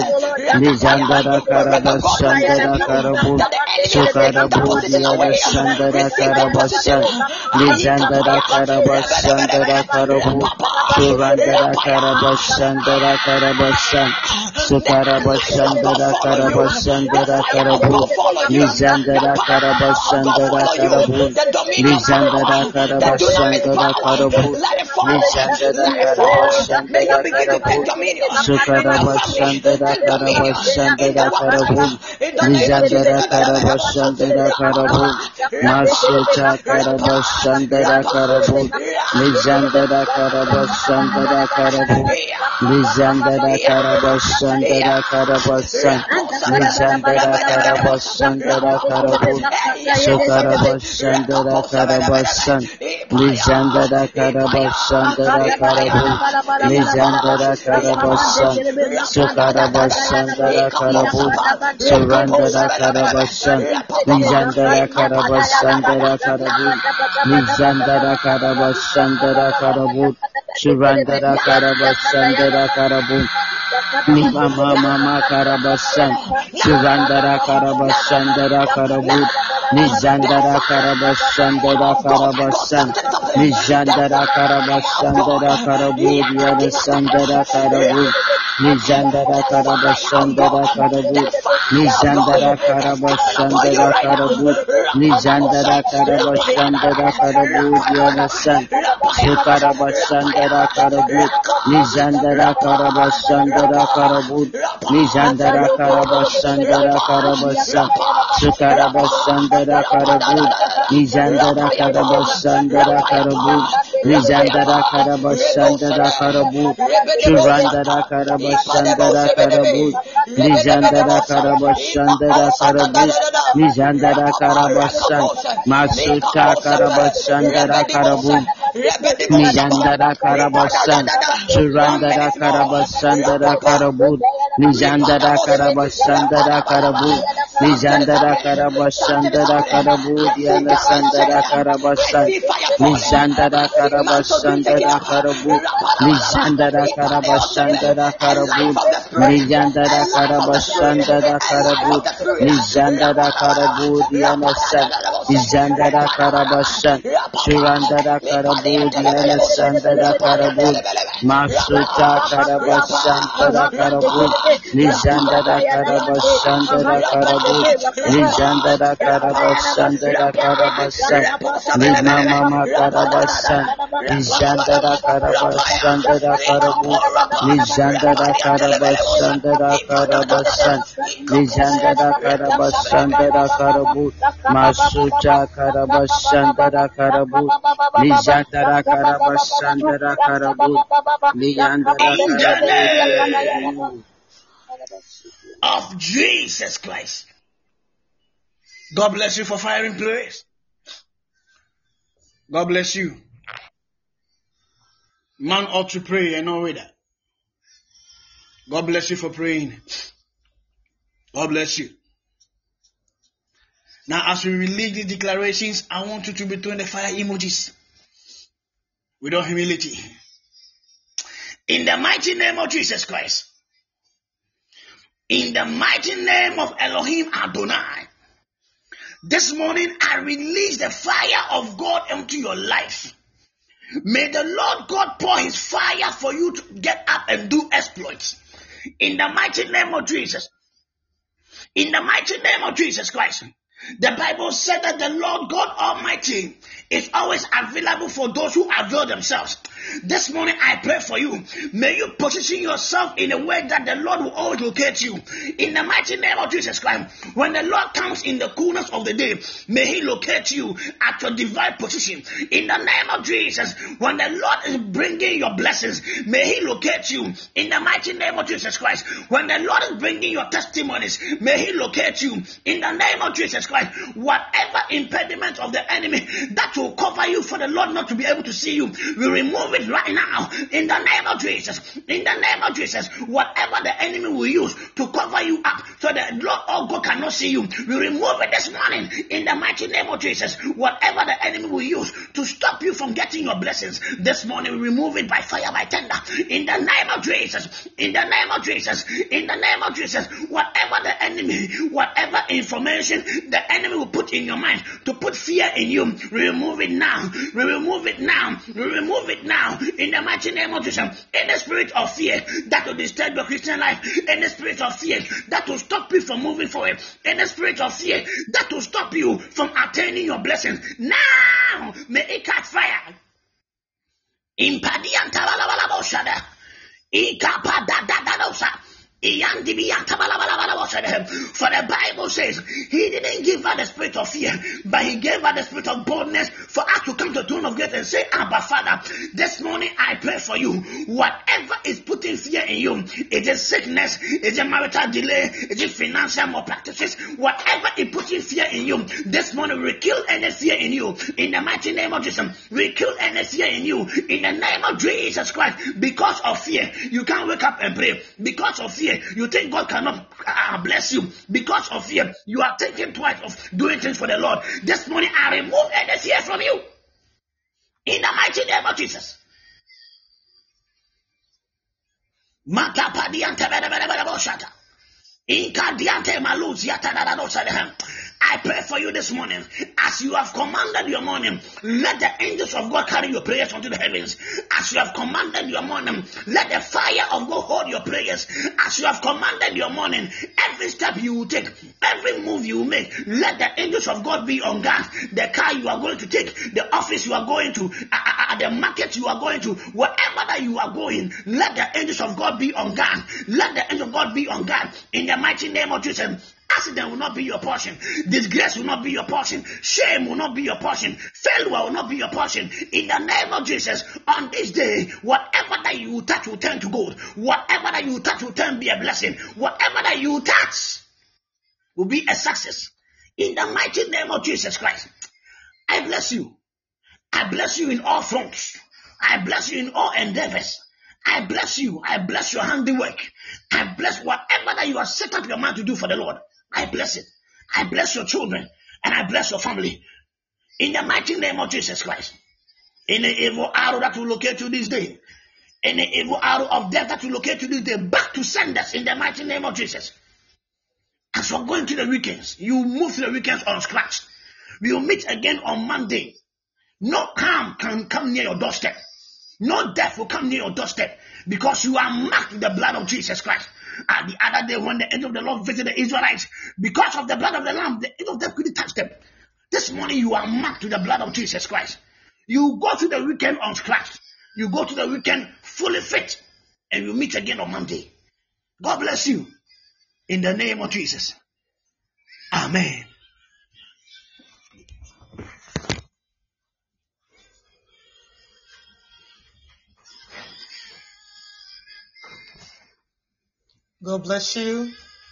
Nijandara Karabashandara Karabu, Sukarabu, Diana Sandara Karabasan, Nijandara Karabashandara Karabu, Surandara Karabashandara Karabasan, Sukarabashandara Karabashandara Karabu, Nijandara Karabashandara Karabu, Nijandara Karabashandara Karabu, Nijandara Karabashandara Karabu, Sukarabashandara Karabashandara Karabu, Nijandara Karabashandara Karabu, Masuta Karabashandara Karabu, Nijandara Karabashandara Karabu, Nijandara Karabashandara Karabasan, Nijandara Karabashandara Karabu, Sukarabashandara Karabasan, Nijandara Karabashandara Karabu, Nijandara Karabasan, Sukarabashandara Karabu, Surandara Karabasan, Nijandara Karabashandara Karabu, Nijandara Karabashandara Karabu, Surandara Karabashandara Karabu, Mama Karabasan, Surandara Karabashandara Karabu, Nijandara Karabashandara Karabasan, Nijandara Karabashandara Karabu, Diana Sandara Karabu, Nijandara Karabashandara Karabu, Nijandara Karabashandara Karabu, Nijandara Karabashandara Karabu, Diana San, Sukarabashandara Karabu, Nijandara Karabashandara Karabu, Nijandara Karabashandara Karabasan, Sukarabashandara Karabu, Nijandara Karabashandara Karabu, Nijandara Karabashandara Karabu, Surandara Karabashandara Karabu, Nijandara Karabashandara Karabu, Nijandara Karabasan, Masuta Karabashandara Karabu, Nijandara Karabasan, Surandara Karabashandara Karabu, Nijandara Karabashandara Karabu, Nijandara Karabashandara Karabu, Diana Sandara Karabasan, Nijandara Karabashandara Karabu, Nijandara Karabashandara Karabu, Nijandara Karabashandara Karabu, Nijandara Karabu, Diana San, Nijandara Karabasan, Surandara Karabu, Diana Sandara Karabu, Masuta Karabashandara Karabu, Nijandara Karabashandara Karabu, Nijandara Karabashandara Karabasan, Nijmama Karabasan, Nijandara Karabashandara Karabu, Nijandara Karabashandara Karabasan, Nijandara Karabashandara Karabu, Masuta Karabashandara Karabu, Nijandara Karabashandara Karabu, Nijandara
In the name
Karabu.
of Jesus Christ. God bless you for firing prayers. God bless you. Man ought to pray and know that. God bless you for praying. God bless you. Now, as we release the declarations, I want you to be doing the fire emojis without humility. In the mighty name of Jesus Christ. In the mighty name of Elohim Adonai. This morning, I release the fire of God into your life. May the Lord God pour his fire for you to get up and do exploits. In the mighty name of Jesus. In the mighty name of Jesus Christ. The Bible said that the Lord God Almighty is always available for those who avail themselves. This morning I pray for you. May you position yourself in a way that the Lord will always locate you. In the mighty name of Jesus Christ, when the Lord comes in the coolness of the day, may he locate you at your divine position. In the name of Jesus, when the Lord is bringing your blessings, may he locate you. In the mighty name of Jesus Christ, when the Lord is bringing your testimonies, may he locate you. In the name of Jesus Christ, whatever impediment of the enemy that will cover you for the Lord not to be able to see you, we remove
remove it right now in the name of Jesus. In the name of Jesus, whatever the enemy will use to cover you up so that Lord or God cannot see you, we remove it this morning in the mighty name of Jesus. Whatever the enemy will use to stop you from getting your blessings this morning, we remove it by fire, by tender, in the name of Jesus. In the name of Jesus. In the name of Jesus. Whatever the enemy, whatever information the enemy will put in your mind to put fear in you, we remove it now. We remove it now. We remove it now in the mighty name of Jesus. Any spirit of fear that will disturb your Christian life, any spirit of fear that will stop you from moving forward, any spirit of fear that will stop you from attaining your blessings, now may it catch fire. Impadianta balabalaboshada. Ikapadadadadosa. For the Bible says he didn't give her the spirit of fear, but he gave her the spirit of boldness for us to come to the throne of grace and say, Abba Father, this morning I pray for you. Whatever is putting fear in you, is it sickness, is it marital delay, is it financial malpractices, whatever is putting fear in you, this morning we kill any fear in you in the mighty name of Jesus. We kill any fear in you in the name of Jesus Christ. Because of fear, you can't wake up and pray. Because of fear, you think God cannot bless you. Because of fear, you are thinking twice of doing things for the Lord. This morning, I remove any fear from you. In the mighty name of Jesus. I pray for you this morning. As you have commanded your morning, let the angels of God carry your prayers unto the heavens. As you have commanded your morning, let the fire of God hold your prayers. As you have commanded your morning, every step you will take, every move you will make, let the angels of God be on guard. The car you are going to take, the office you are going to, the market you are going to, wherever that you are going, let the angels of God be on guard. Let the angels of God be on guard. In the mighty name of Jesus. Accident will not be your portion. Disgrace will not be your portion. Shame will not be your portion. Failure will not be your portion. In the name of Jesus, on this day, whatever that you touch will turn to gold. Whatever that you touch will turn be a blessing. Whatever that you touch will be a success. In the mighty name of Jesus Christ, I bless you. I bless you in all fronts. I bless you in all endeavors. I bless you. I bless your handiwork. I bless whatever that you have set up your mind to do for the Lord. I bless it. I bless your children and I bless your family. In the mighty name of Jesus Christ. Any evil arrow that will locate you this day, any evil arrow of death that will locate you this day, back to senders in the mighty name of Jesus. As you're going to the weekends, you move to the weekends unscratched. We will meet again on Monday. No harm can come near your doorstep. No death will come near your doorstep because you are marked with the blood of Jesus Christ. And the other day when the angel of the Lord visited the Israelites, because of the blood of the Lamb, the angel of death couldn't touch them. This morning you are marked with the blood of Jesus Christ. You go to the weekend unscratched. You go to the weekend fully fit. And you meet again on Monday. God bless you. In the name of Jesus. Amen.
God bless you.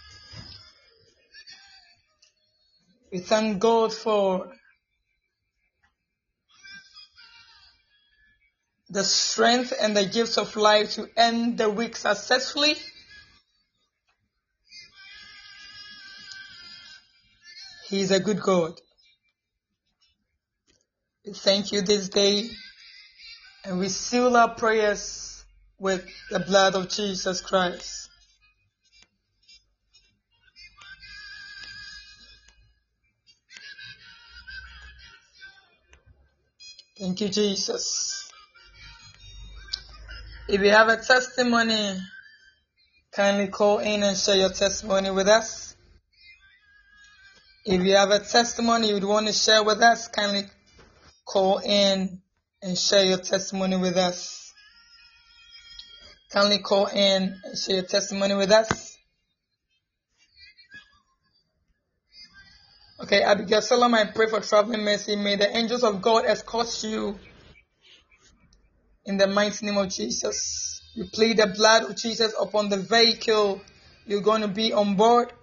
We thank God for the strength and the gifts of life to end the week successfully. He is a good God. We thank you this day and we seal our prayers with the blood of Jesus Christ. Thank you, Jesus. If you have a testimony, kindly call in and share your testimony with us. If you have a testimony you would want to share with us, kindly call in and share your testimony with us. Kindly call in and share your testimony with us. Okay, Abigail Salam, I pray for traveling mercy. May the angels of God escort you in the mighty name of Jesus. We plead the blood of Jesus upon the vehicle you're going to be on board.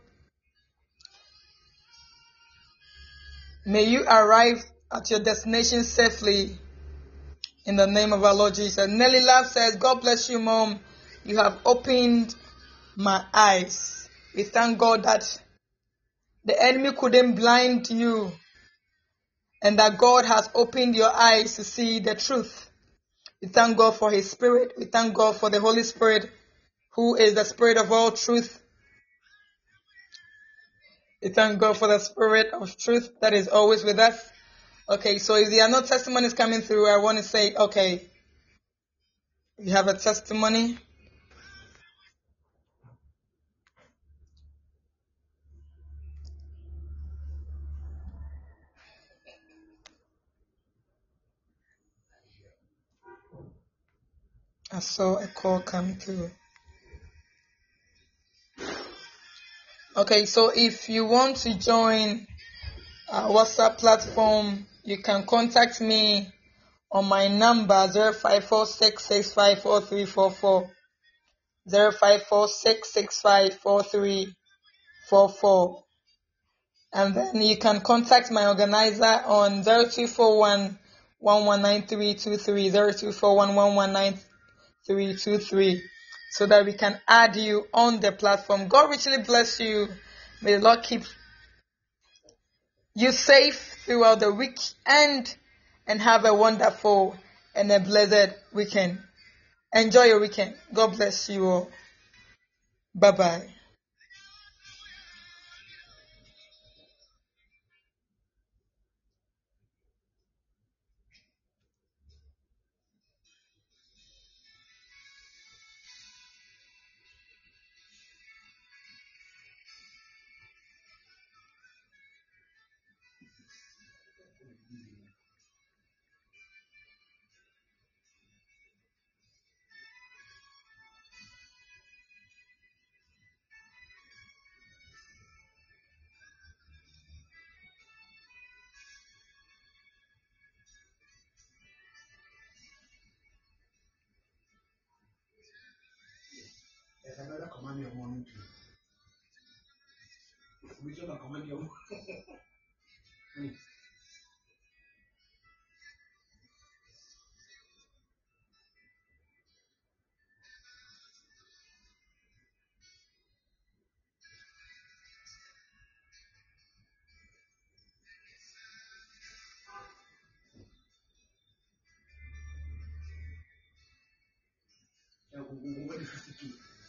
May you arrive at your destination safely In the name of our Lord Jesus. Nelly Love says, God bless you, Mom. You have opened my eyes. We thank God that the enemy couldn't blind you and that God has opened your eyes to see the truth. We thank God for His Spirit. We thank God for the Holy Spirit, who is the Spirit of all truth. We thank God for the Spirit of truth that is always with us. Okay, so if there are no testimonies coming through, I want to say, okay, you have a testimony. I saw a call come through. Okay, so if you want to join our WhatsApp platform, you can contact me on my number 0546654344, 0546654344, and then you can contact my organizer on 0241 119323, 0241 323, so that we can add you on the platform. God richly bless you. May the Lord keep you safe throughout the weekend and have a wonderful and a blessed weekend. Enjoy your weekend. God bless you all. Bye-bye.
There's another command your morning too. Which one command your morning? What is 52?